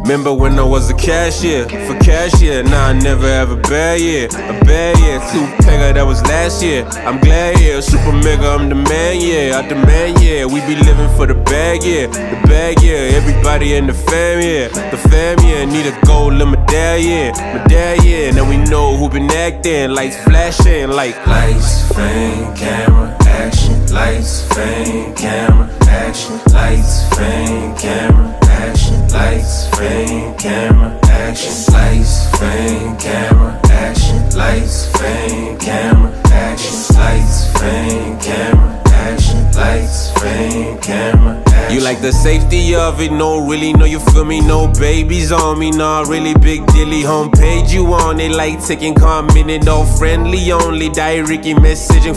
Remember when I was a cashier for cashier? Nah, I never have a bad year. A bad year, 2-pegger, that was last year. I'm glad, yeah, super mega, I'm the man, yeah. I demand, yeah, we be living for the bag, yeah. The bag, yeah, everybody in the fam, yeah. The fam, yeah, need a gold medallion, medallion. Now we know who been acting, lights flashing like lights, fame, camera, action. Lights, fame, camera, action. Lights, fame, camera, action. Lights, fame, camera, action. Lights, fame, camera, action. Lights, fame, camera, action. Lights, fame, camera, action. Lights, fame, camera, action. You like the safety of it, no really, no you feel me, no babies on me, nah really big dilly, homepage you on it, like taking comment, no friendly only, direct messaging,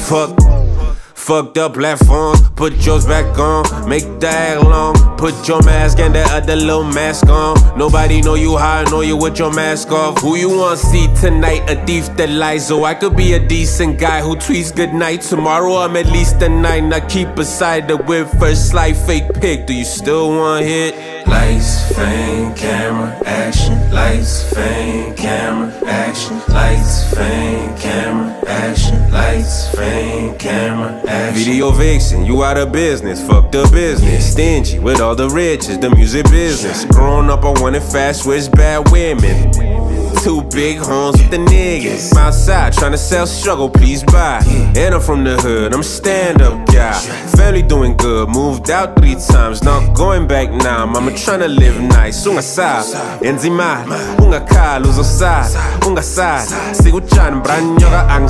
fucked up platforms, put yours back on, make that long, put your mask and that other little mask on, nobody know you how I know you with your mask off, who you want see tonight, a thief that lies, so I could be a decent guy who tweets good night, tomorrow I'm at least a 9, I keep aside the whip, first slide fake pic, do you still want hit? Lights, fame, camera, action. Lights, fame, camera, action. Lights, fame, camera, action. Lights, fame, camera, action. Video vixen, you out of business, fuck the business. Stingy with all the riches, the music business. Growing up I wanted fast, switch bad women. 2 big homes with the niggas. I'm outside trying to sell struggle, please buy. And I'm from the hood, I'm a stand-up guy. Family doing good, moved out 3 times, not going back now. Mama tryna live nice, unga sa, enzima, unga ka, luzo sa, unga sa. Sigo chan, branyoga, ang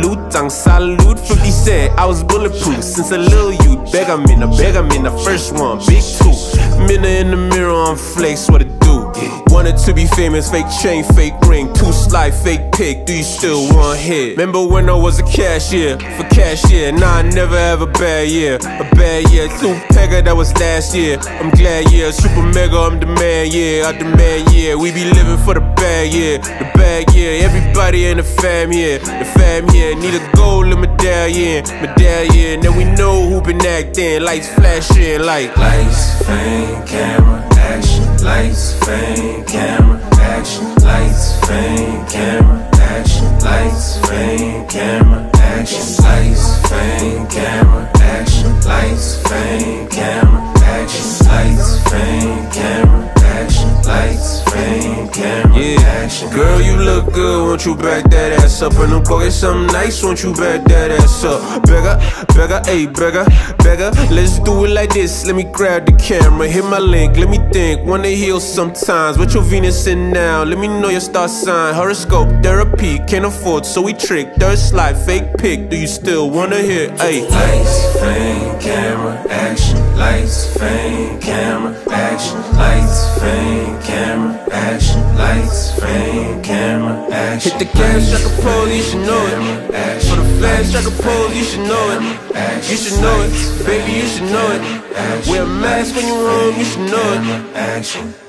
salute. 50 said I was bulletproof since a little youth. Beg I'm in the first one, big 2. Minna in the mirror on flex, what it do? Wanted to be famous, fake chain, fake ring, 2 slide, fake pic, do you still want hit? Remember when I was a cashier for cashier? Nah, I never have a bad year, a bad year. 2-pegger, that was last year. I'm glad, yeah, super mega, I'm the man, yeah. I demand, yeah, we be living for the bag, yeah. The bag, yeah, everybody in the fam, yeah. The fam, yeah, need a gold medallion, medallion. Now we know who been acting, lights flashing like lights, fame, camera, action. Lights, fame, camera, action. Lights, fame, camera, action. Lights, fame, camera, action. Lights, fame, camera, action. Lights, fame, camera, action. Lights, fame, camera, action. Lights, fame, camera, action. Girl, you look good, won't you back that ass up? And I'm pocket something nice, won't you back that ass up? Beggar, ayy, beggar, let's do it like this. Let me grab the camera, hit my link, let me think. Wanna heal sometimes, with your Venus in now. Let me know your star sign, horoscope, therapy. Can't afford, so we trick. Third slide, fake pic, do you still wanna hear? Ayy. Lights, fame, camera, action. Lights, fame, camera, action. Lights, fame, camera, action. Lights, fame, camera, action. Hit the gas, strike a pole, you should know it. For the flash, strike a pole, you should know it. You should know it, baby, you should know it. Wear a mask when you're home, you should know it. Action.